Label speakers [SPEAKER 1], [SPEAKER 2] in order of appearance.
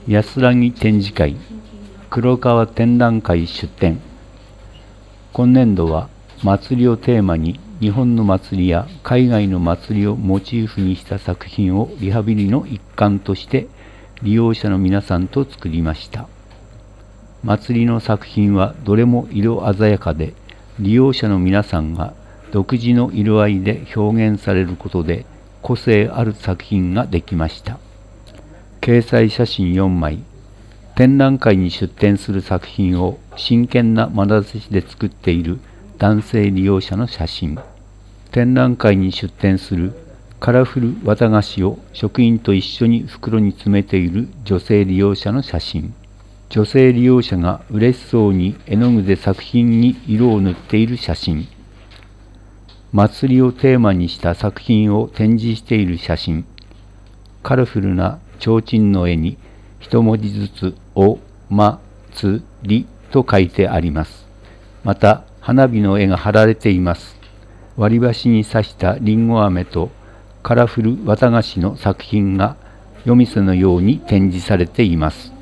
[SPEAKER 1] 安らぎ展示会黒川展覧会出展。今年度は祭りをテーマに日本の祭りや海外の祭りをモチーフにした作品をリハビリの一環として利用者の皆さんと作りました。祭りの作品はどれも色鮮やかで、利用者の皆さんが独自の色合いで表現されることで個性ある作品ができました。掲載写真4枚、展覧会に出展する作品を真剣な眼差しで作っている男性利用者の写真、展覧会に出展するカラフル綿菓子を職員と一緒に袋に詰めている女性利用者の写真、女性利用者が嬉しそうに絵の具で作品に色を塗っている写真、祭りをテーマにした作品を展示している写真、カラフルな提灯の絵に一文字ずつお、ま、つりと書いてあります。また花火の絵が貼られています。割り箸に刺したりんご飴とカラフル綿菓子の作品が夜店のように展示されています。